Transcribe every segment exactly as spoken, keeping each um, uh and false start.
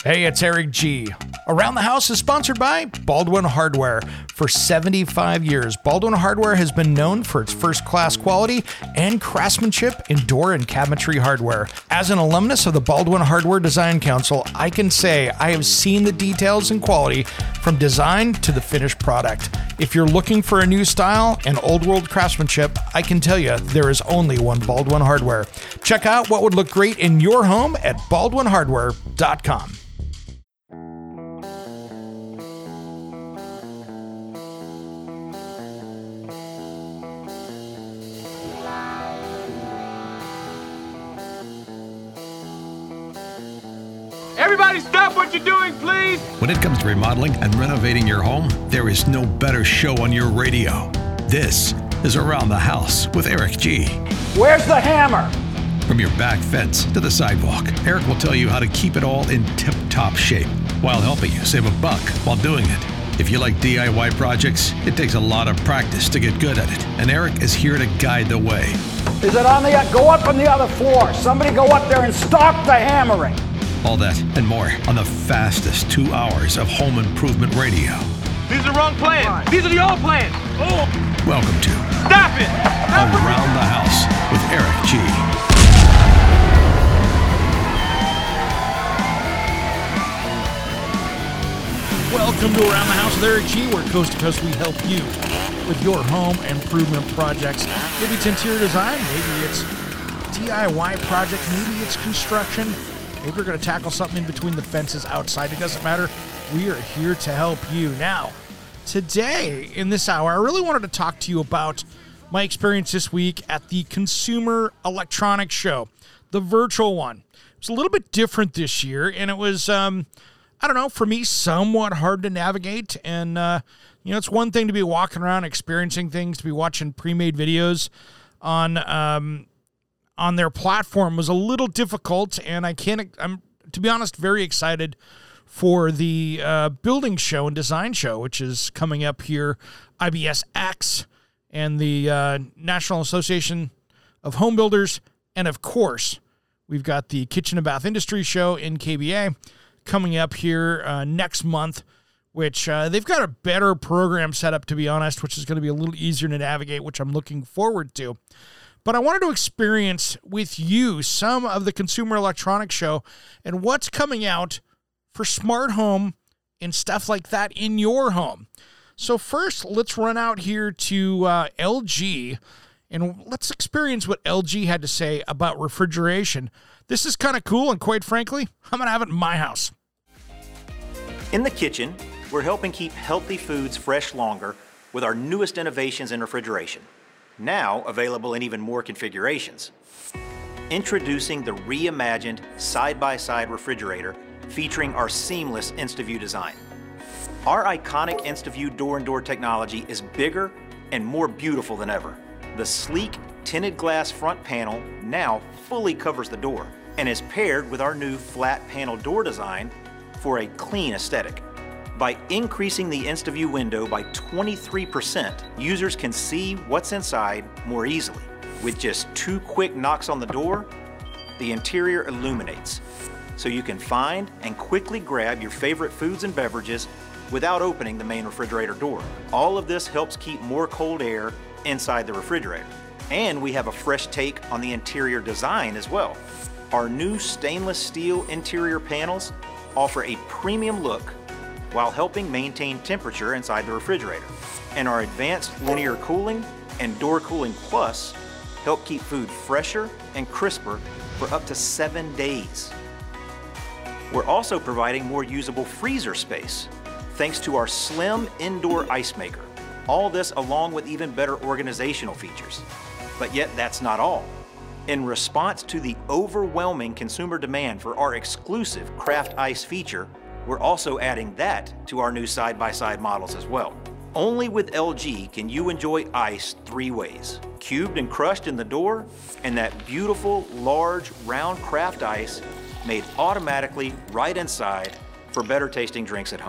Hey, it's Eric G. Around the House is sponsored by Baldwin Hardware. For seventy-five years, Baldwin Hardware has been known for its first-class quality and craftsmanship in door and cabinetry hardware. As an alumnus of the Baldwin Hardware Design Council, I can say I have seen the details and quality from design to the finished product. If you're looking for a new style and old-world craftsmanship, I can tell you there is only one Baldwin Hardware. Check out what would look great in your home at baldwin hardware dot com. Everybody stop what you're doing, please! When it comes to remodeling and renovating your home, there is no better show on your radio. This is Around the House with Eric G. Where's the hammer? From your back fence to the sidewalk, Eric will tell you how to keep it all in tip-top shape while helping you save a buck while doing it. If you like D I Y projects, it takes a lot of practice to get good at it, and Eric is here to guide the way. Is it on the, go up on the other floor. Somebody go up there and stop the hammering. All that and more on the fastest two hours of home improvement radio. These are the wrong plans. These are the old plans. Oh! Welcome to Stop it! Stop Around the House with Eric G. Welcome to Around the House with Eric G, where coast to coast we help you with your home improvement projects. Maybe it's interior design, maybe it's D I Y project, maybe it's construction. Maybe we're going to tackle something in between the fences outside. It doesn't matter. We are here to help you. Now, today in this hour, I really wanted to talk to you about my experience this week at the Consumer Electronics Show, the virtual one. It was a little bit different this year, and it was, um, I don't know, for me, somewhat hard to navigate. And, uh, you know, it's one thing to be walking around experiencing things, to be watching pre-made videos on um on their platform was a little difficult, and I can't, I'm, to be honest, very excited for the uh, building show and design show, which is coming up here, I B S X, and the uh, National Association of Home Builders, and of course, we've got the Kitchen and Bath Industry Show in K B A coming up here uh, next month, which uh, they've got a better program set up, to be honest, which is going to be a little easier to navigate, which I'm looking forward to. But I wanted to experience with you some of the Consumer Electronics Show and what's coming out for smart home and stuff like that in your home. So first, let's run out here to uh, L G, and let's experience what L G had to say about refrigeration. This is kind of cool, and quite frankly, I'm going to have it in my house. In the kitchen, we're helping keep healthy foods fresh longer with our newest innovations in refrigeration. Now available in even more configurations. Introducing the reimagined side-by-side refrigerator featuring our seamless InstaView design. Our iconic InstaView door-and-door technology is bigger and more beautiful than ever. The sleek tinted glass front panel now fully covers the door and is paired with our new flat panel door design for a clean aesthetic. By increasing the InstaView window by twenty-three percent, users can see what's inside more easily. With just two quick knocks on the door, the interior illuminates, so you can find and quickly grab your favorite foods and beverages without opening the main refrigerator door. All of this helps keep more cold air inside the refrigerator. And we have a fresh take on the interior design as well. Our new stainless steel interior panels offer a premium look while helping maintain temperature inside the refrigerator. And our advanced linear cooling and door cooling plus help keep food fresher and crisper for up to seven days. We're also providing more usable freezer space thanks to our slim indoor ice maker. All this along with even better organizational features. But yet that's not all. In response to the overwhelming consumer demand for our exclusive Craft Ice feature, we're also adding that to our new side-by-side models as well. Only with L G can you enjoy ice three ways: cubed and crushed in the door, and that beautiful, large, round Craft Ice made automatically right inside for better tasting drinks at home.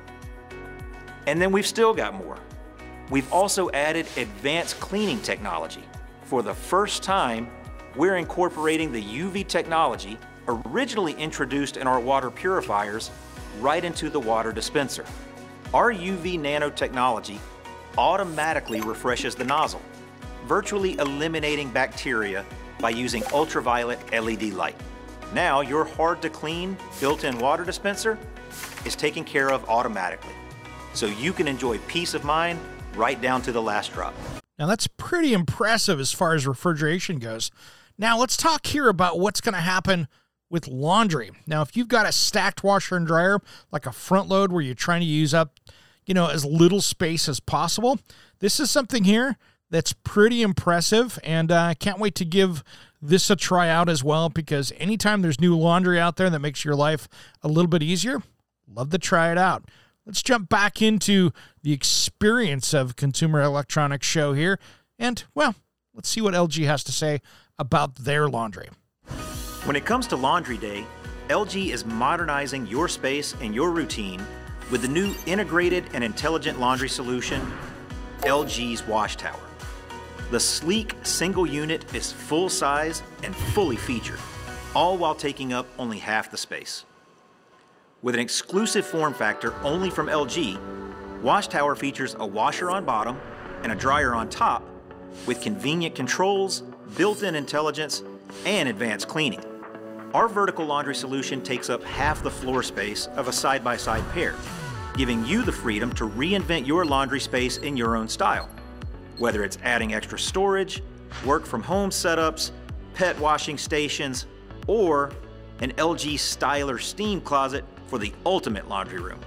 And then we've still got more. We've also added advanced cleaning technology. For the first time, we're incorporating the U V technology originally introduced in our water purifiers right into the water dispenser. Our U V nanotechnology automatically refreshes the nozzle, virtually eliminating bacteria by using ultraviolet L E D light. Now your hard-to-clean built-in water dispenser is taken care of automatically, so you can enjoy peace of mind right down to the last drop. Now that's pretty impressive as far as refrigeration goes. Now let's talk here about what's going to happen with laundry. Now, if you've got a stacked washer and dryer, like a front load where you're trying to use up, you know, as little space as possible, this is something here that's pretty impressive, and I uh, can't wait to give this a try out as well, because anytime there's new laundry out there that makes your life a little bit easier, love to try it out. Let's jump back into the experience of Consumer Electronics Show here, and, well, let's see what L G has to say about their laundry. When it comes to laundry day, L G is modernizing your space and your routine with the new integrated and intelligent laundry solution, L G's Wash Tower. The sleek single unit is full size and fully featured, all while taking up only half the space. With an exclusive form factor only from L G, Wash Tower features a washer on bottom and a dryer on top with convenient controls, built-in intelligence, and advanced cleaning. Our vertical laundry solution takes up half the floor space of a side-by-side pair, giving you the freedom to reinvent your laundry space in your own style. Whether it's adding extra storage, work-from-home setups, pet washing stations, or an L G Styler steam closet for the ultimate laundry room.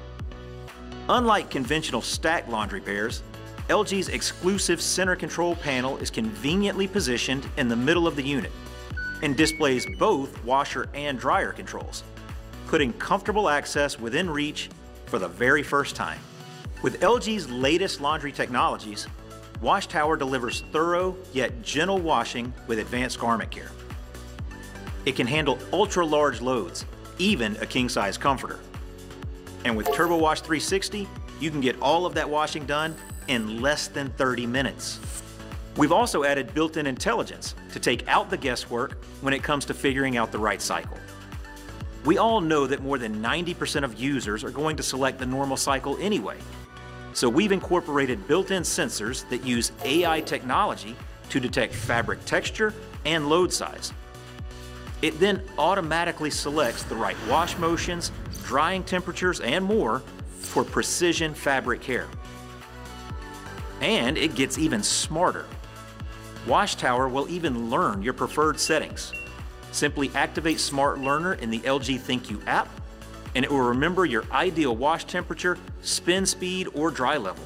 Unlike conventional stacked laundry pairs, L G's exclusive center control panel is conveniently positioned in the middle of the unit and displays both washer and dryer controls, putting comfortable access within reach for the very first time. With L G's latest laundry technologies, Wash Tower delivers thorough yet gentle washing with advanced garment care. It can handle ultra-large loads, even a king-size comforter. And with Turbo Wash three sixty, you can get all of that washing done in less than thirty minutes. We've also added built-in intelligence to take out the guesswork when it comes to figuring out the right cycle. We all know that more than ninety percent of users are going to select the normal cycle anyway. So we've incorporated built-in sensors that use A I technology to detect fabric texture and load size. It then automatically selects the right wash motions, drying temperatures, and more for precision fabric care. And it gets even smarter. Wash Tower will even learn your preferred settings. Simply activate Smart Learner in the L G ThinQ app, and it will remember your ideal wash temperature, spin speed, or dry level.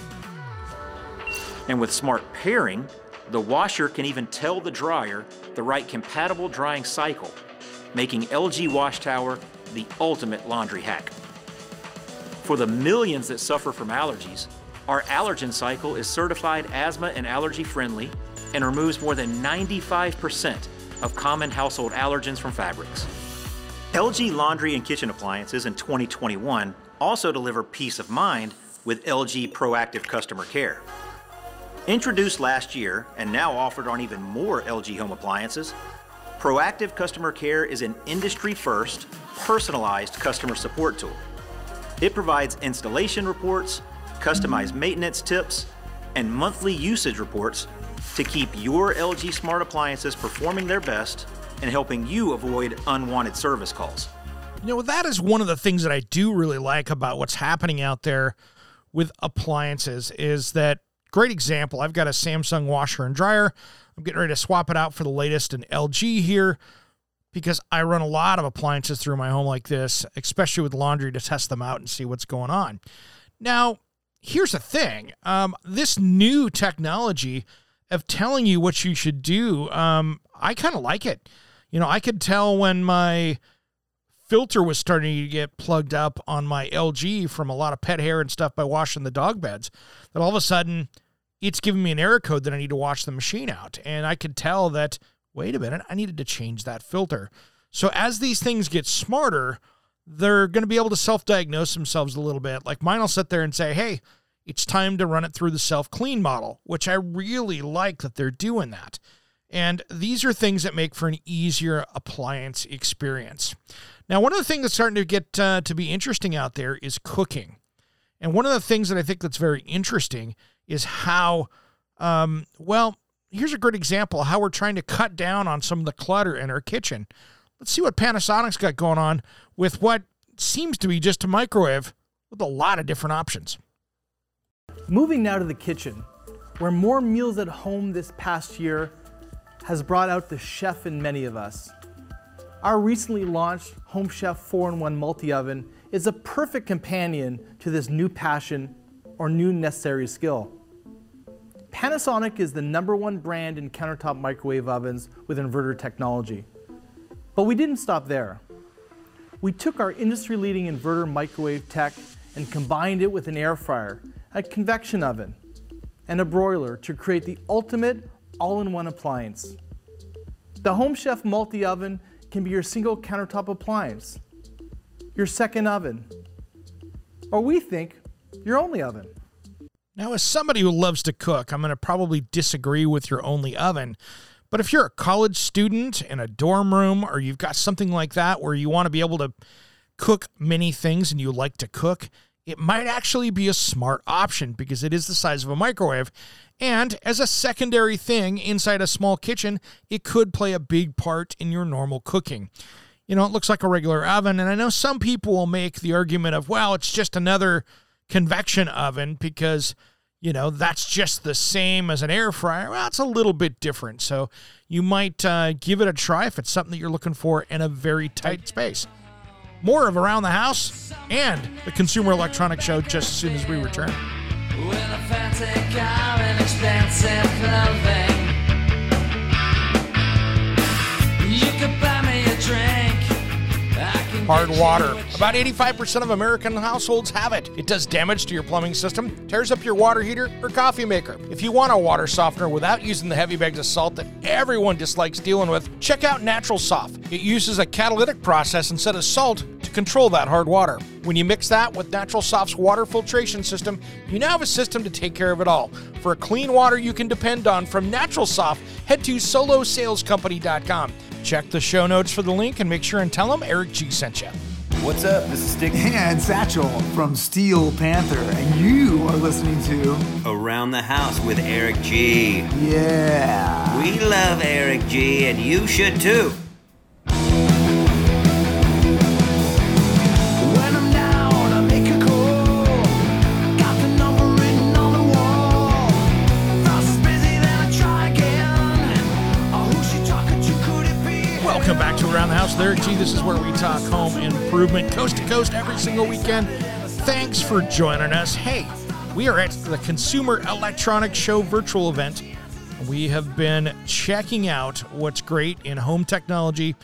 And with Smart Pairing, the washer can even tell the dryer the right compatible drying cycle, making L G Wash Tower the ultimate laundry hack. For the millions that suffer from allergies, our allergen cycle is certified asthma and allergy friendly and removes more than ninety-five percent of common household allergens from fabrics. L G laundry and kitchen appliances in twenty twenty-one also deliver peace of mind with L G Proactive Customer Care. Introduced last year and now offered on even more L G home appliances, Proactive Customer Care is an industry-first, personalized customer support tool. It provides installation reports, customized maintenance tips, and monthly usage reports to keep your L G smart appliances performing their best and helping you avoid unwanted service calls. You know, that is one of the things that I do really like about what's happening out there with appliances is that, great example, I've got a Samsung washer and dryer. I'm getting ready to swap it out for the latest in L G here because I run a lot of appliances through my home like this, especially with laundry, to test them out and see what's going on. Now, here's the thing. Um, this new technology of telling you what you should do, um, I kind of like it. You know, I could tell when my filter was starting to get plugged up on my L G from a lot of pet hair and stuff by washing the dog beds, that all of a sudden it's giving me an error code that I need to wash the machine out. And I could tell that, wait a minute, I needed to change that filter. So as these things get smarter, they're going to be able to self-diagnose themselves a little bit. Like mine will sit there and say, hey, it's time to run it through the self-clean model, which I really like that they're doing that. And these are things that make for an easier appliance experience. Now, one of the things that's starting to get uh, to be interesting out there is cooking. And one of the things that I think that's very interesting is how, um, well, here's a great example of how we're trying to cut down on some of the clutter in our kitchen. Let's see what Panasonic's got going on with what seems to be just a microwave with a lot of different options. Moving now to the kitchen, where more meals at home this past year has brought out the chef in many of us. Our recently launched Home Chef four in one multi-oven is a perfect companion to this new passion or new necessary skill. Panasonic is the number one brand in countertop microwave ovens with inverter technology. But we didn't stop there. We took our industry-leading inverter microwave tech and combined it with an air fryer, a convection oven, and a broiler to create the ultimate all-in-one appliance. The Home Chef multi-oven can be your single countertop appliance, your second oven, or we think your only oven. Now, as somebody who loves to cook, I'm going to probably disagree with your only oven. But if you're a college student in a dorm room, or you've got something like that where you want to be able to cook many things and you like to cook, it might actually be a smart option because it is the size of a microwave. And as a secondary thing inside a small kitchen, it could play a big part in your normal cooking. You know, it looks like a regular oven, and I know some people will make the argument of, well, it's just another convection oven because, you know, that's just the same as an air fryer. Well, it's a little bit different. So you might uh, give it a try if it's something that you're looking for in a very tight space. More of Around the House and the Consumer Electronics Show just as soon as we return. With a fancy car and expensive clothing, you could buy me a drink. Hard water. About eighty-five percent of American households have it. It does damage to your plumbing system, tears up your water heater or coffee maker. If you want a water softener without using the heavy bags of salt that everyone dislikes dealing with, check out Natural Soft. It uses a catalytic process instead of salt to control that hard water. When you mix that with Natural Soft's water filtration system, you now have a system to take care of it all. For a clean water you can depend on from Natural Soft, head to solo sales company dot com. Check the show notes for the link and make sure and tell them Eric G sent you. What's up? This is Stick and Satchel from Steel Panther, and you are listening to Around the House with Eric G. Yeah. We love Eric G, and you should too. Welcome back to Around the House with Eric G. This is where we talk home improvement coast to coast every single weekend. Thanks for joining us. Hey, we are at the Consumer Electronics Show virtual event. We have been checking out what's great in home technology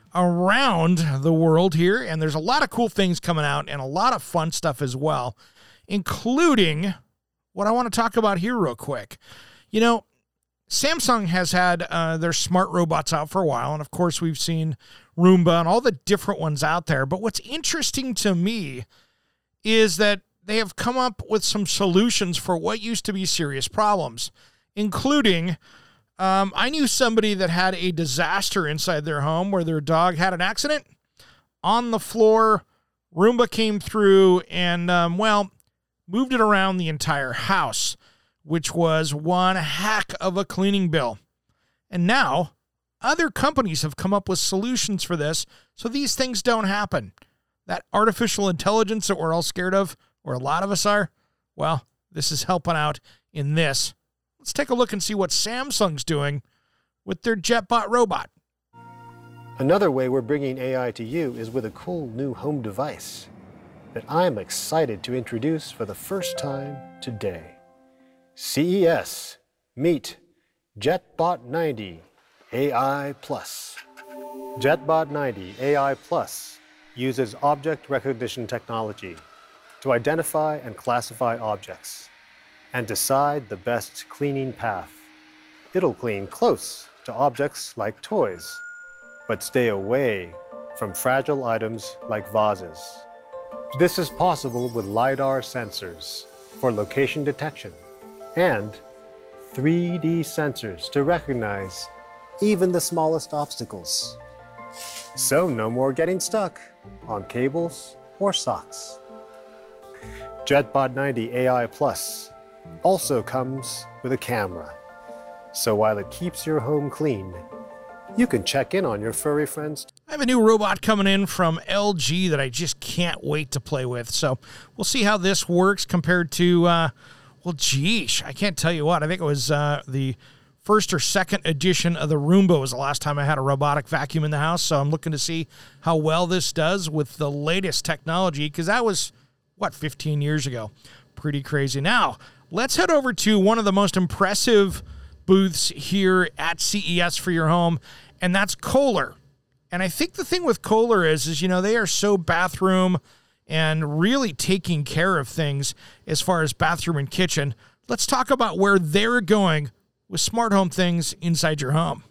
around the world here, and there's a lot of cool things coming out and a lot of fun stuff as well, including what I want to talk about here real quick. You know, Samsung has had uh, their smart robots out for a while, and of course we've seen Roomba and all the different ones out there. But what's interesting to me is that they have come up with some solutions for what used to be serious problems, including um, I knew somebody that had a disaster inside their home where their dog had an accident on the floor. Roomba came through and, um, well, moved it around the entire house, which was one heck of a cleaning bill. And now, other companies have come up with solutions for this, so these things don't happen. That artificial intelligence that we're all scared of, or a lot of us are, well, this is helping out in this. Let's take a look and see what Samsung's doing with their JetBot robot. Another way we're bringing A I to you is with a cool new home device that I'm excited to introduce for the first time today. C E S, meet JetBot ninety A I Plus. JetBot ninety A I Plus uses object recognition technology to identify and classify objects and decide the best cleaning path. It'll clean close to objects like toys, but stay away from fragile items like vases. This is possible with LiDAR sensors for location detection and three D sensors to recognize even the smallest obstacles. So no more getting stuck on cables or socks. JetBot ninety A I Plus also comes with a camera. So while it keeps your home clean, you can check in on your furry friends. I have a new robot coming in from L G that I just can't wait to play with. So we'll see how this works compared to, uh, well, geesh, I can't tell you what. I think it was uh, the first or second edition of the Roomba was the last time I had a robotic vacuum in the house. So I'm looking to see how well this does with the latest technology, because that was, what, fifteen years ago. Pretty crazy. Now, let's head over to one of the most impressive booths here at C E S for your home, and that's Kohler. And I think the thing with Kohler is, is, you know, they are so bathroom and really taking care of things as far as bathroom and kitchen. Let's talk about where they're going with smart home things inside your home.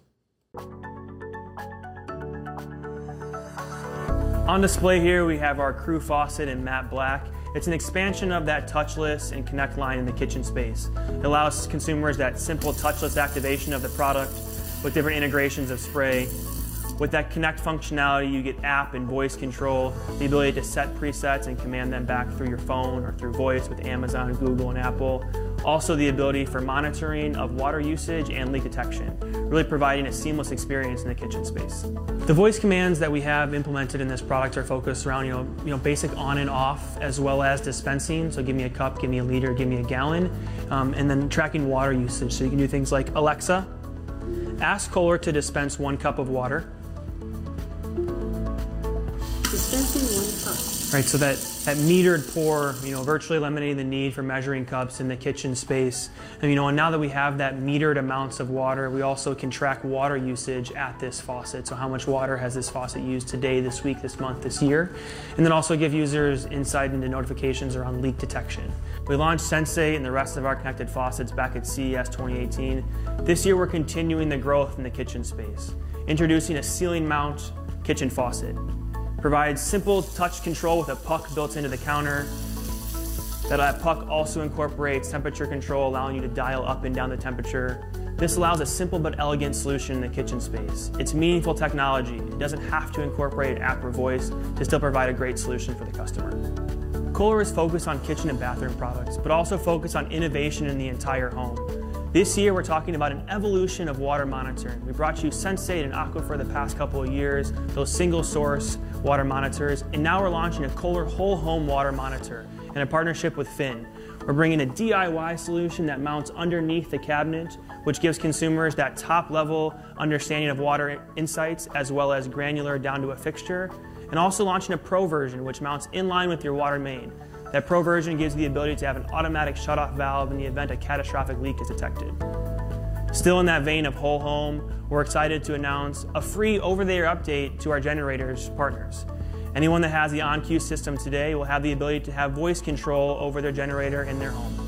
On display here, we have our Crew faucet in matte black. It's an expansion of that touchless and connect line in the kitchen space. It allows consumers that simple touchless activation of the product with different integrations of spray. With that connect functionality, you get app and voice control, the ability to set presets and command them back through your phone or through voice with Amazon, Google, and Apple. Also the ability for monitoring of water usage and leak detection, really providing a seamless experience in the kitchen space. The voice commands that we have implemented in this product are focused around you know, you know, basic on and off, as well as dispensing. So give me a cup, give me a liter, give me a gallon, um, and then tracking water usage. So you can do things like, Alexa, ask Kohler to dispense one cup of water. Dispensing one cup. Right, so that, that metered pour, you know, virtually eliminating the need for measuring cups in the kitchen space. And, you know, and now that we have that metered amounts of water, we also can track water usage at this faucet. So how much water has this faucet used today, this week, this month, this year? And then also give users insight into notifications around leak detection. We launched Sensei and the rest of our connected faucets back at C E S twenty eighteen. This year we're continuing the growth in the kitchen space, introducing a ceiling mount kitchen faucet. Provides simple touch control with a puck built into the counter. That puck also incorporates temperature control, allowing you to dial up and down the temperature. This allows a simple but elegant solution in the kitchen space. It's meaningful technology. It doesn't have to incorporate app or voice to still provide a great solution for the customer. Kohler is focused on kitchen and bathroom products, but also focused on innovation in the entire home. This year, we're talking about an evolution of water monitoring. We brought you Sensei and Aquifer the past couple of years, those single source water monitors, and now we're launching a Kohler whole home water monitor in a partnership with Phyn. We're bringing a D I Y solution that mounts underneath the cabinet, which gives consumers that top level understanding of water insights as well as granular down to a fixture, and also launching a Pro version, which mounts in line with your water main. That Pro version gives you the ability to have an automatic shutoff valve in the event a catastrophic leak is detected. Still in that vein of whole home, we're excited to announce a free over-the-air update to our generators partners. Anyone that has the OnQ system today will have the ability to have voice control over their generator in their home.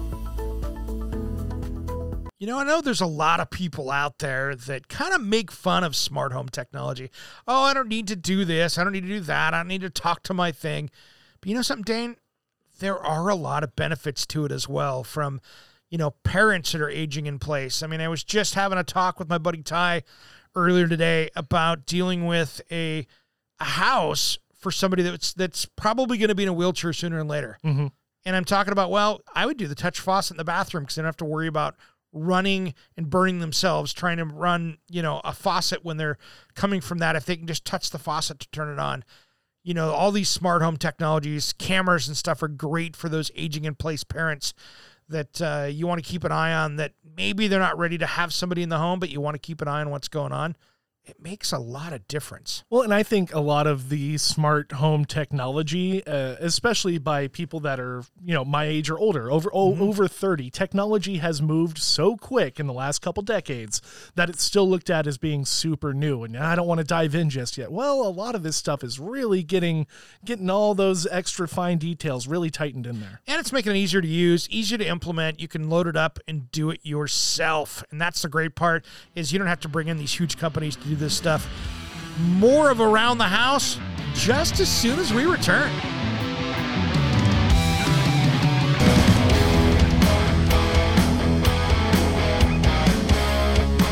You know, I know there's a lot of people out there that kind of make fun of smart home technology. Oh, I don't need to do this. I don't need to do that. I don't need to talk to my thing. But you know something, Dane? There are a lot of benefits to it as well from, you know, parents that are aging in place. I mean, I was just having a talk with my buddy Ty earlier today about dealing with a, a house for somebody that's that's probably going to be in a wheelchair sooner than later. Mm-hmm. And I'm talking about, well, I would do the touch faucet in the bathroom because they don't have to worry about running and burning themselves trying to run, you know, a faucet when they're coming from that. If they can just touch the faucet to turn it on. You know, all these smart home technologies, cameras and stuff are great for those aging in place parents that uh, you want to keep an eye on, that maybe they're not ready to have somebody in the home, but you want to keep an eye on what's going on. It makes a lot of difference. Well, and I think a lot of the smart home technology, uh, especially by people that are, you know, my age or older, over mm-hmm. over thirty, technology has moved so quick in the last couple decades that it's still looked at as being super new. And I don't want to dive in just yet. Well, a lot of this stuff is really getting getting all those extra fine details really tightened in there. And it's making it easier to use, easier to implement. You can load it up and do it yourself. And that's the great part, is you don't have to bring in these huge companies to do this stuff. More of Around the House just as soon as we return.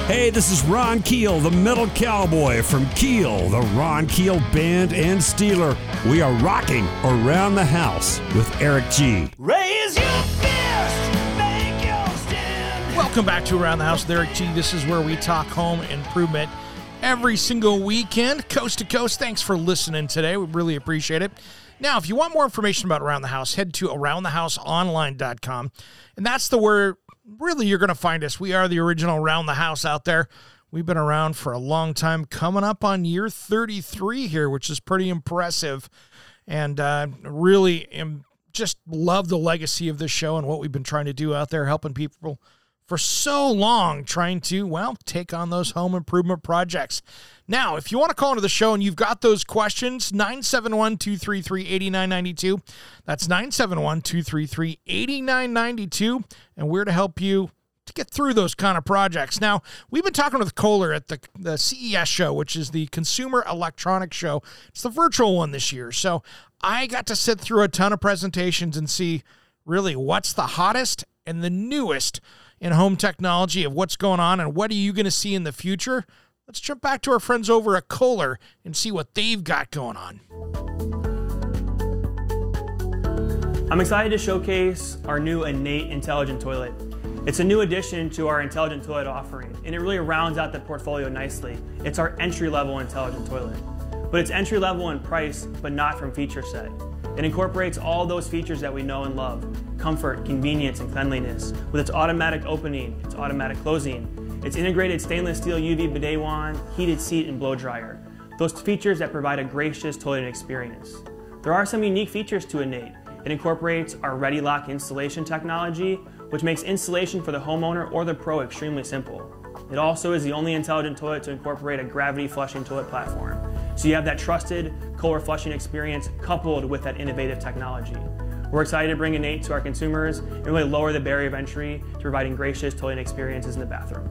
Hey, this is Ron Keel, the Metal Cowboy from Keel, the Ron Keel Band and Steeler. We are rocking Around the House with Eric G. Raise your fist, make your stand. Welcome back to Around the House with Eric G. This is where we talk home improvement every single weekend, coast to coast. Thanks for listening today. We really appreciate it. Now, if you want more information about Around the House, head to around the house online dot com, and that's the where really you're going to find us. We are the original Around the House out there. We've been around for a long time, coming up on year thirty-three here, which is pretty impressive, and uh, really am just love the legacy of this show and what we've been trying to do out there, helping people for so long, trying to, well, take on those home improvement projects. Now, if you want to call into the show and you've got those questions, nine seven one, two three three, eight nine nine two. That's nine seven one, two three three, eight nine nine two, and we're to help you to get through those kind of projects. Now, we've been talking with Kohler at the, the C E S show, which is the Consumer Electronics Show. It's the virtual one this year. So I got to sit through a ton of presentations and see really what's the hottest and the newest in home technology of what's going on and what are you going to see in the future. Let's jump back to our friends over at Kohler and see what they've got going on. I'm excited to showcase our new Innate Intelligent Toilet. It's a new addition to our Intelligent Toilet offering, and it really rounds out the portfolio nicely. It's our entry-level Intelligent Toilet. But it's entry-level in price, but not from feature set. It incorporates all those features that we know and love: comfort, convenience, and cleanliness. With its automatic opening, its automatic closing, its integrated stainless steel U V bidet wand, heated seat, and blow dryer. Those features that provide a gracious toilet experience. There are some unique features to Innate. It incorporates our ReadyLock installation technology, which makes installation for the homeowner or the pro extremely simple. It also is the only intelligent toilet to incorporate a gravity flushing toilet platform. So you have that trusted Kohler flushing experience coupled with that innovative technology. We're excited to bring Innate to our consumers and really lower the barrier of entry to providing gracious toilet experiences in the bathroom.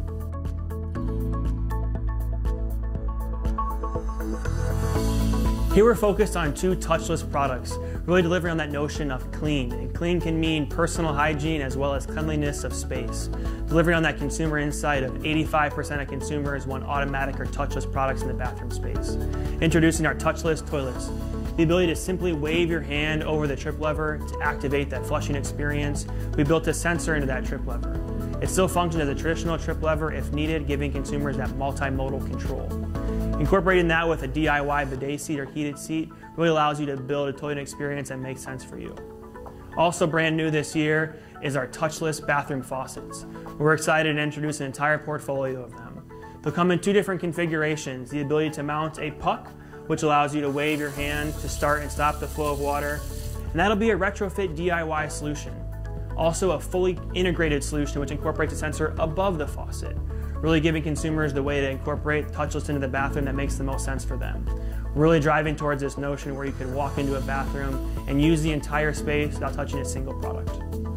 Here we're focused on two touchless products, really delivering on that notion of clean. And clean can mean personal hygiene as well as cleanliness of space. Delivering on that consumer insight of eighty-five percent of consumers want automatic or touchless products in the bathroom space. Introducing our touchless toilets. The ability to simply wave your hand over the trip lever to activate that flushing experience. We built a sensor into that trip lever. It still functions as a traditional trip lever if needed, giving consumers that multimodal control. Incorporating that with a D I Y bidet seat or heated seat really allows you to build a toilet experience that makes sense for you. Also brand new this year is our touchless bathroom faucets. We're excited to introduce an entire portfolio of them. They'll come in two different configurations: the ability to mount a puck, which allows you to wave your hand to start and stop the flow of water, and that'll be a retrofit D I Y solution. Also a fully integrated solution which incorporates a sensor above the faucet, really giving consumers the way to incorporate touchless into the bathroom that makes the most sense for them. We're really driving towards this notion where you can walk into a bathroom and use the entire space without touching a single product.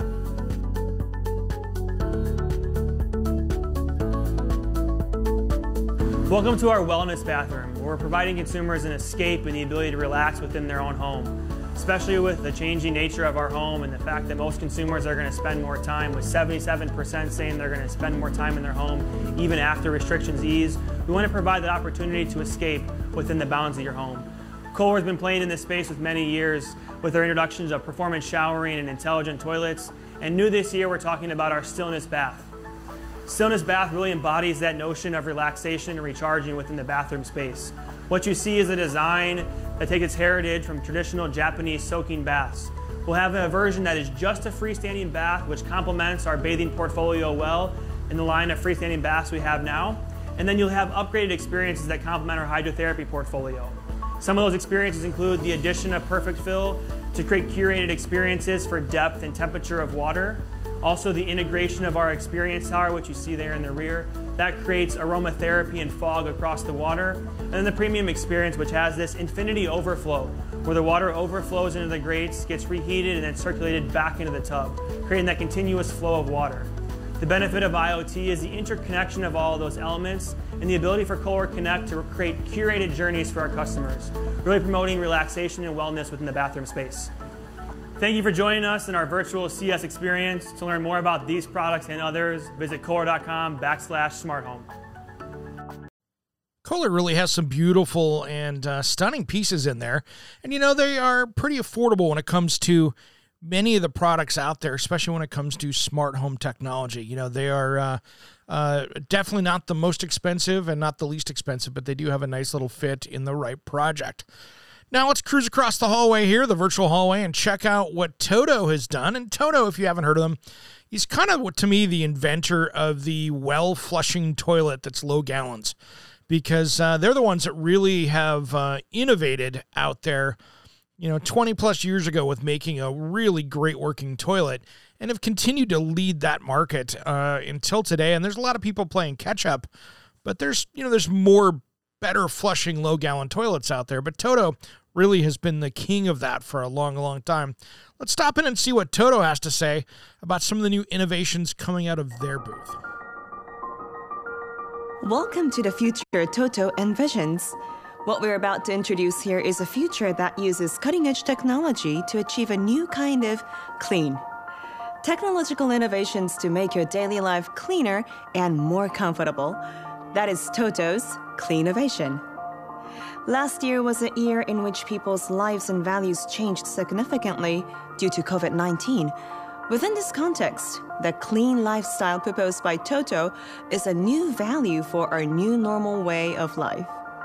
Welcome to our wellness bathroom, where we're providing consumers an escape and the ability to relax within their own home. Especially with the changing nature of our home and the fact that most consumers are going to spend more time, with seventy-seven percent saying they're going to spend more time in their home even after restrictions ease. We want to provide that opportunity to escape within the bounds of your home. Kohler has been playing in this space with many years with our introductions of performance showering and intelligent toilets. And new this year, we're talking about our Stillness Bath. Stillness Bath really embodies that notion of relaxation and recharging within the bathroom space. What you see is a design that takes its heritage from traditional Japanese soaking baths. We'll have a version that is just a freestanding bath, which complements our bathing portfolio well in the line of freestanding baths we have now. And then you'll have upgraded experiences that complement our hydrotherapy portfolio. Some of those experiences include the addition of Perfect Fill to create curated experiences for depth and temperature of water. Also the integration of our Experience Tower, which you see there in the rear. That creates aromatherapy and fog across the water. And then the Premium Experience, which has this infinity overflow, where the water overflows into the grates, gets reheated, and then circulated back into the tub, creating that continuous flow of water. The benefit of IoT is the interconnection of all of those elements and the ability for Kohler Connect to create curated journeys for our customers, really promoting relaxation and wellness within the bathroom space. Thank you for joining us in our virtual C S experience. To learn more about these products and others, visit Kohler dot com backslash smart home. Kohler really has some beautiful and uh, stunning pieces in there. And, you know, they are pretty affordable when it comes to many of the products out there, especially when it comes to smart home technology. You know, they are uh, uh, definitely not the most expensive and not the least expensive, but they do have a nice little fit in the right project. Now let's cruise across the hallway here, the virtual hallway, and check out what Toto has done. And Toto, if you haven't heard of them, he's kind of, to me, the inventor of the well-flushing toilet that's low gallons, because uh, they're the ones that really have uh, innovated out there, you know, twenty plus years ago with making a really great working toilet, and have continued to lead that market uh, until today. And there's a lot of people playing catch up, but there's, you know, there's more better flushing low gallon toilets out there. But Toto really has been the king of that for a long, long time. Let's stop in and see what Toto has to say about some of the new innovations coming out of their booth. Welcome to the future Toto envisions. What we're about to introduce here is a future that uses cutting-edge technology to achieve a new kind of clean. Technological innovations to make your daily life cleaner and more comfortable. That is Toto's Cleanovation. Last year was a year in which people's lives and values changed significantly due to covid nineteen. Within this context, the clean lifestyle proposed by Toto is a new value for our new normal way of life.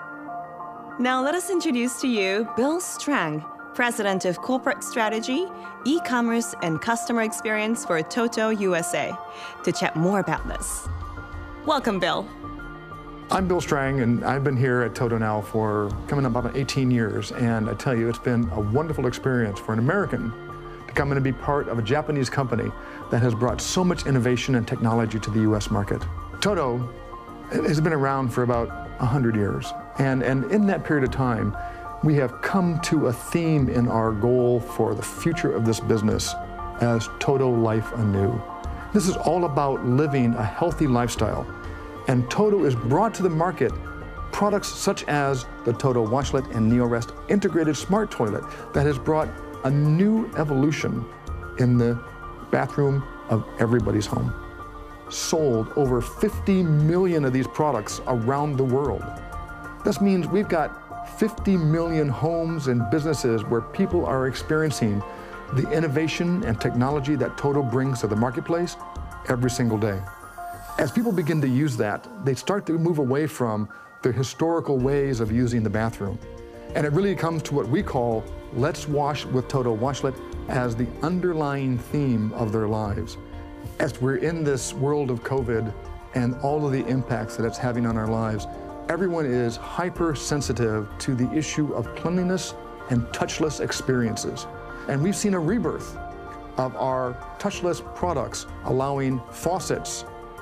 Now let us introduce to you Bill Strang, President of Corporate Strategy, E-commerce and Customer Experience for Toto U S A, to chat more about this. Welcome, Bill. I'm Bill Strang, and I've been here at Toto now for coming up about eighteen years, and I tell you, it's been a wonderful experience for an American to come in and be part of a Japanese company that has brought so much innovation and technology to the U S market. Toto has been around for about one hundred years, and, and in that period of time, we have come to a theme in our goal for the future of this business as Toto Life Anew. This is all about living a healthy lifestyle. And Toto has brought to the market products such as the Toto Washlet and NeoRest integrated smart toilet that has brought a new evolution in the bathroom of everybody's home. Sold over fifty million of these products around the world. This means we've got fifty million homes and businesses where people are experiencing the innovation and technology that Toto brings to the marketplace every single day. As people begin to use that, they start to move away from the historical ways of using the bathroom. And it really comes to what we call Let's Wash with Toto Washlet as the underlying theme of their lives. As we're in this world of COVID and all of the impacts that it's having on our lives, everyone is hypersensitive to the issue of cleanliness and touchless experiences. And we've seen a rebirth of our touchless products, allowing faucets,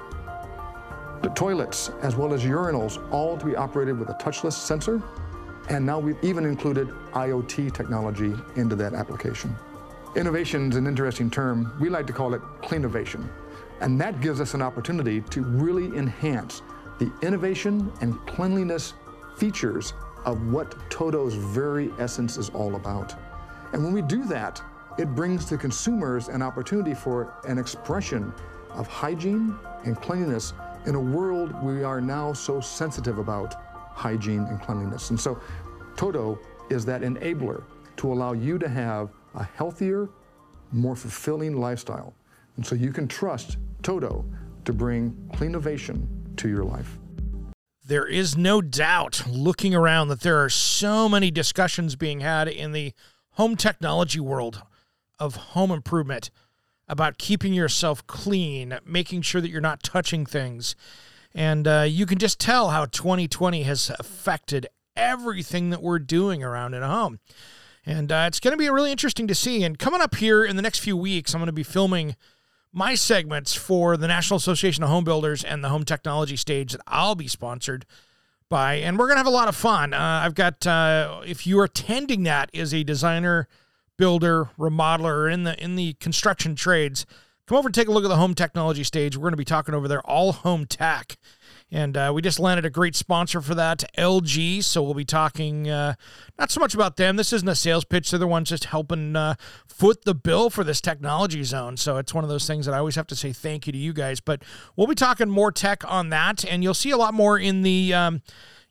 the toilets, as well as urinals, all to be operated with a touchless sensor. And now we've even included IoT technology into that application. Innovation is an interesting term. We like to call it cleanovation. And that gives us an opportunity to really enhance the innovation and cleanliness features of what Toto's very essence is all about. And when we do that, it brings to consumers an opportunity for an expression of hygiene and cleanliness in a world we are now so sensitive about hygiene and cleanliness. And so Toto is that enabler to allow you to have a healthier, more fulfilling lifestyle. And so you can trust Toto to bring cleanovation to your life. There is no doubt, looking around, that there are so many discussions being had in the home technology world of home improvement about keeping yourself clean, making sure that you're not touching things. And uh, you can just tell how twenty twenty has affected everything that we're doing around in a home. And uh, it's going to be really interesting to see. And coming up here in the next few weeks, I'm going to be filming my segments for the National Association of Home Builders and the Home Technology Stage that I'll be sponsored by. And we're going to have a lot of fun. Uh, I've got, uh, if you're attending that as a designer, builder, remodeler, or in the in the construction trades, come over and take a look at the Home Technology Stage. We're going to be talking over there, all home tech. And uh, we just landed a great sponsor for that, L G. So we'll be talking uh, not so much about them. This isn't a sales pitch. They're the ones just helping uh, foot the bill for this technology zone. So it's one of those things that I always have to say thank you to you guys. But we'll be talking more tech on that. And you'll see a lot more in the, um,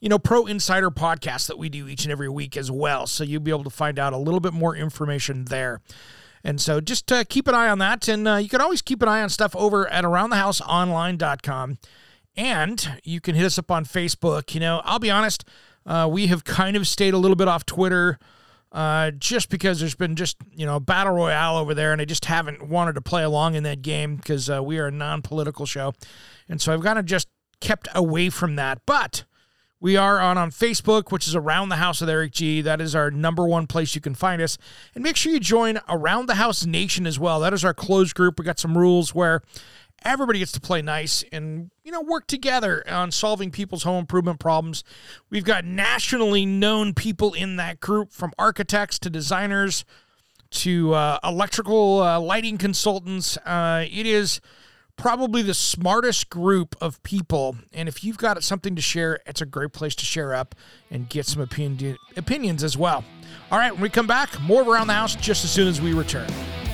you know, Pro Insider podcast that we do each and every week as well. So you'll be able to find out a little bit more information there. And so just uh, keep an eye on that. And uh, you can always keep an eye on stuff over at around the house online dot com. And you can hit us up on Facebook. You know, I'll be honest, uh, we have kind of stayed a little bit off Twitter uh, just because there's been just, you know, a battle royale over there, and I just haven't wanted to play along in that game because uh, we are a non-political show. And so I've kind of just kept away from that. But we are on, on Facebook, which is Around the House with Eric G. That is our number one place you can find us. And make sure you join Around the House Nation as well. That is our closed group. We got some rules where everybody gets to play nice and, you know, work together on solving people's home improvement problems. We've got nationally known people in that group, from architects to designers to uh, electrical uh, lighting consultants. Uh, it is probably the smartest group of people, and if you've got something to share, it's a great place to share up and get some opinion, opinions as well. All right, when we come back, more of Around the House just as soon as we return.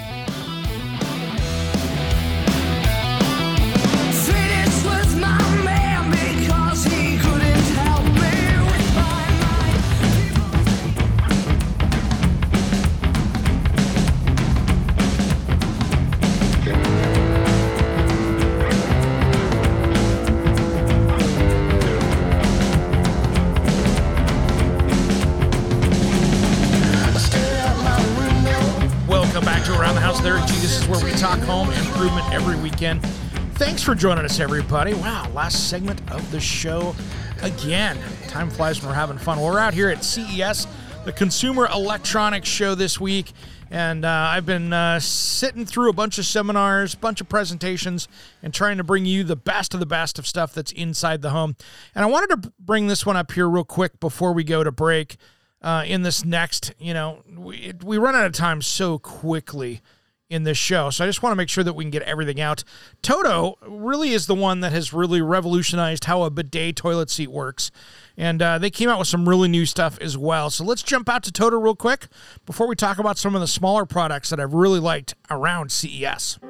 This is where we talk home improvement every weekend. Thanks for joining us, everybody. Wow, last segment of the show again. Time flies when we're having fun. Well, we're out here at C E S, the Consumer Electronics Show this week, and uh, I've been uh, sitting through a bunch of seminars, bunch of presentations, and trying to bring you the best of the best of stuff that's inside the home. And I wanted to bring this one up here real quick before we go to break. Uh, in this next, you know, we, we run out of time so quickly in this show. So I just want to make sure that we can get everything out. Toto really is the one that has really revolutionized how a bidet toilet seat works. And uh, they came out with some really new stuff as well. So let's jump out to Toto real quick before we talk about some of the smaller products that I've really liked around C E S.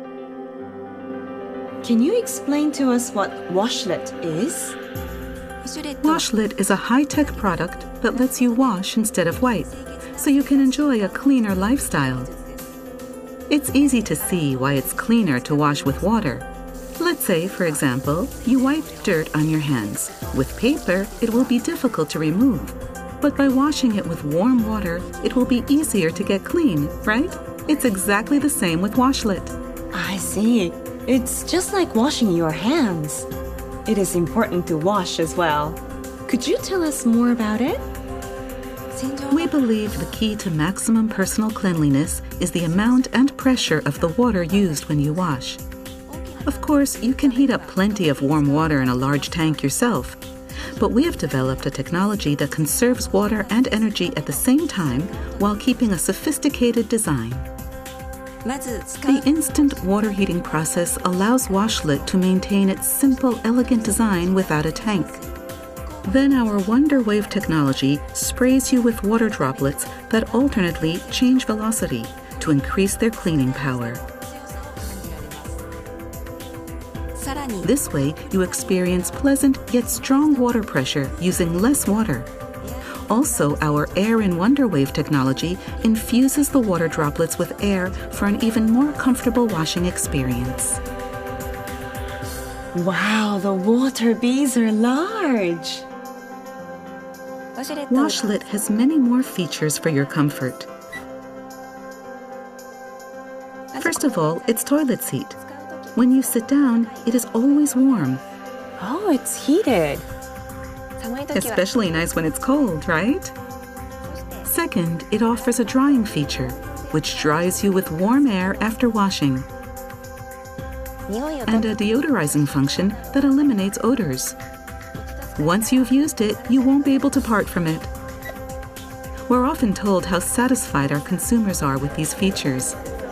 Can you explain to us what Washlet is? Washlet is a high-tech product that lets you wash instead of wipe, so you can enjoy a cleaner lifestyle. It's easy to see why it's cleaner to wash with water. Let's say, for example, you wipe dirt on your hands. With paper, it will be difficult to remove. But by washing it with warm water, it will be easier to get clean, right? It's exactly the same with Washlet. I see. It's just like washing your hands. It is important to wash as well. Could you tell us more about it? We believe the key to maximum personal cleanliness is the amount and pressure of the water used when you wash. Of course, you can heat up plenty of warm water in a large tank yourself, but we have developed a technology that conserves water and energy at the same time while keeping a sophisticated design. The instant water heating process allows Washlet to maintain its simple, elegant design without a tank. Then our Wonder Wave technology sprays you with water droplets that alternately change velocity to increase their cleaning power. This way, you experience pleasant yet strong water pressure using less water. Also, our Air in Wonder Wave technology infuses the water droplets with air for an even more comfortable washing experience. Wow, the water beads are large. Washlet has many more features for your comfort. First of all, its toilet seat. When you sit down, it is always warm. Oh, it's heated. Especially nice when it's cold, right? Second, it offers a drying feature, which dries you with warm air after washing. And a deodorizing function that eliminates odors. Once you've used it, you won't be able to part from it. We're often told how satisfied our consumers are with these features.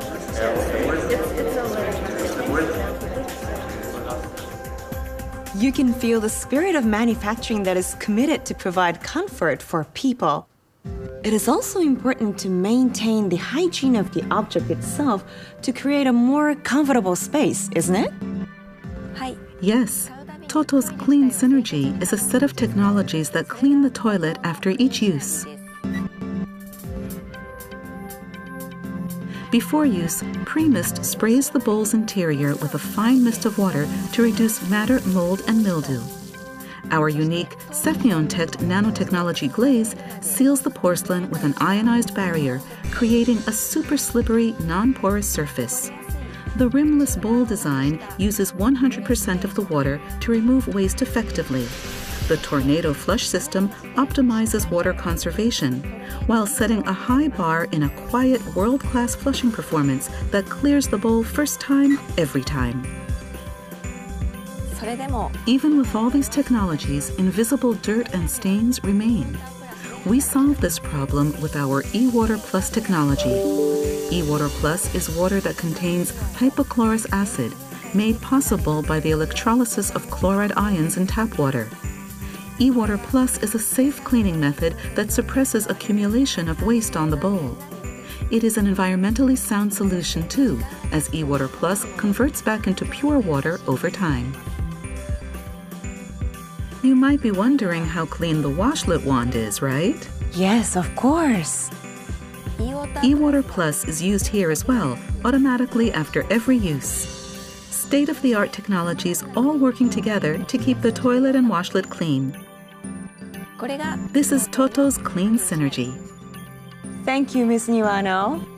You can feel the spirit of manufacturing that is committed to provide comfort for people. It is also important to maintain the hygiene of the object itself to create a more comfortable space, isn't it? Yes. Toto's Clean Synergy is a set of technologies that clean the toilet after each use. Before use, Pre-Mist sprays the bowl's interior with a fine mist of water to reduce matter, mold, and mildew. Our unique Cephion-Tect nanotechnology glaze seals the porcelain with an ionized barrier, creating a super slippery, non-porous surface. The rimless bowl design uses one hundred percent of the water to remove waste effectively. The Tornado Flush system optimizes water conservation, while setting a high bar in a quiet, world-class flushing performance that clears the bowl first time, every time. Even with all these technologies, invisible dirt and stains remain. We solve this problem with our eWater Plus technology. eWater Plus is water that contains hypochlorous acid, made possible by the electrolysis of chloride ions in tap water. eWater Plus is a safe cleaning method that suppresses accumulation of waste on the bowl. It is an environmentally sound solution too, as eWater Plus converts back into pure water over time. You might be wondering how clean the washlet wand is, right? Yes, of course. eWater Plus is used here as well, automatically after every use. State-of-the-art technologies all working together to keep the toilet and washlet clean. This is Toto's Clean Synergy. Thank you, Miss Niwano.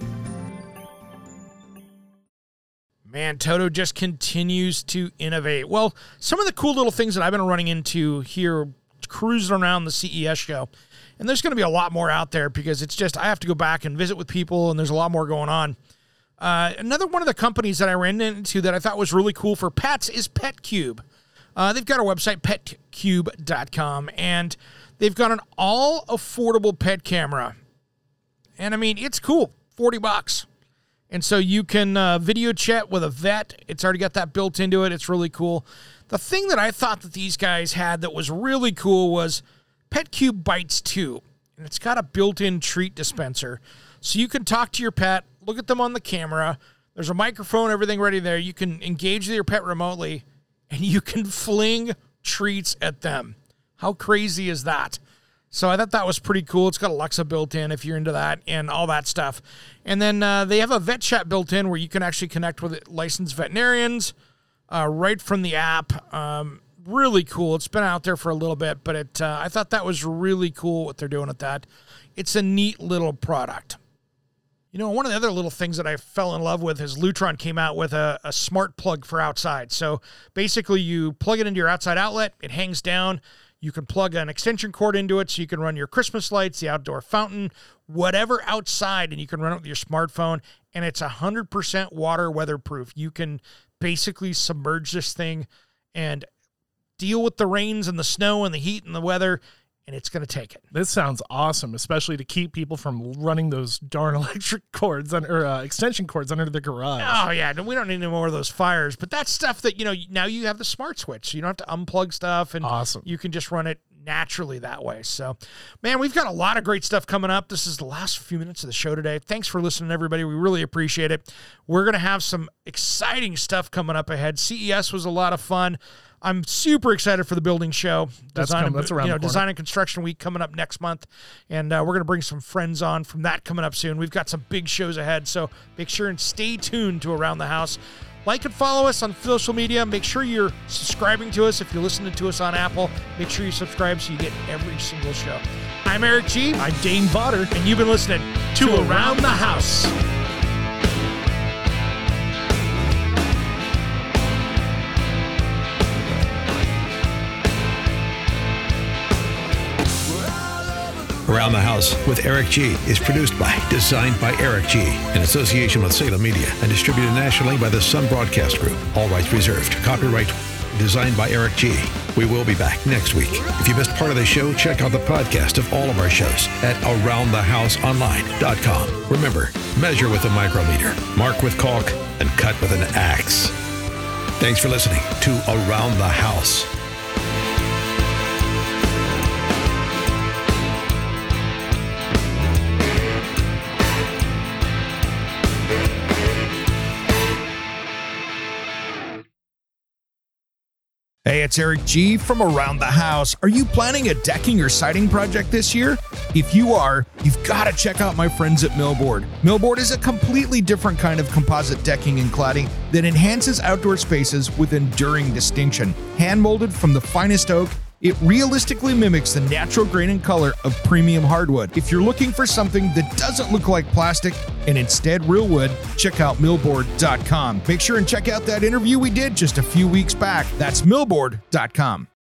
Man, Toto just continues to innovate. Well, some of the cool little things that I've been running into here cruising around the C E S show, and there's going to be a lot more out there because it's just I have to go back and visit with people, and there's a lot more going on. Uh, another one of the companies that I ran into that I thought was really cool for pets is PetCube. Uh, they've got a website, pet cube dot com, and they've got an all-affordable pet camera. And, I mean, it's cool, forty bucks. And so you can uh, video chat with a vet. It's already got that built into it. It's really cool. The thing that I thought that these guys had that was really cool was PetCube Bites two. And it's got a built-in treat dispenser. So you can talk to your pet, look at them on the camera. There's a microphone, everything ready there. You can engage with your pet remotely, and you can fling treats at them. How crazy is that? So I thought that was pretty cool. It's got Alexa built in if you're into that and all that stuff. And then uh, they have a vet chat built in where you can actually connect with licensed veterinarians uh, right from the app. Um, really cool. It's been out there for a little bit, but it uh, I thought that was really cool what they're doing with that. It's a neat little product. You know, one of the other little things that I fell in love with is Lutron came out with a, a smart plug for outside. So basically you plug it into your outside outlet, it hangs down. You can plug an extension cord into it so you can run your Christmas lights, the outdoor fountain, whatever outside, and you can run it with your smartphone, and it's one hundred percent water weatherproof. You can basically submerge this thing and deal with the rains and the snow and the heat and the weather, and it's going to take it. This sounds awesome, especially to keep people from running those darn electric cords on, or uh, extension cords under the garage. Oh, yeah. No, we don't need any more of those fires. But that's stuff that, you know, now you have the smart switch. So you don't have to unplug stuff. And awesome. You can just run it naturally that way. So, man, we've got a lot of great stuff coming up. This is the last few minutes of the show today. Thanks for listening, everybody. We really appreciate it. We're going to have some exciting stuff coming up ahead. C E S was a lot of fun. I'm super excited for the building show. That's, design, coming, that's around you know, the corner. Design and Construction Week coming up next month. And uh, we're going to bring some friends on from that coming up soon. We've got some big shows ahead, so make sure and stay tuned to Around the House. Like and follow us on social media. Make sure you're subscribing to us. If you're listening to us on Apple, make sure you subscribe so you get every single show. I'm Eric G. I'm Dane Botter. And you've been listening to, to Around, Around the House. Around the House with Eric G. is produced by, designed by Eric G. in association with Salem Media and distributed nationally by the Sun Broadcast Group. All rights reserved. Copyright designed by Eric G. We will be back next week. If you missed part of the show, check out the podcast of all of our shows at around the house online dot com. Remember, measure with a micrometer, mark with caulk, and cut with an axe. Thanks for listening to Around the House. Hey, it's Eric G from Around the House. Are you planning a decking or siding project this year? If you are, you've got to check out my friends at Millboard. Millboard is a completely different kind of composite decking and cladding that enhances outdoor spaces with enduring distinction. Hand-molded from the finest oak, it realistically mimics the natural grain and color of premium hardwood. If you're looking for something that doesn't look like plastic and instead real wood, check out millboard dot com. Make sure and check out that interview we did just a few weeks back. That's millboard dot com.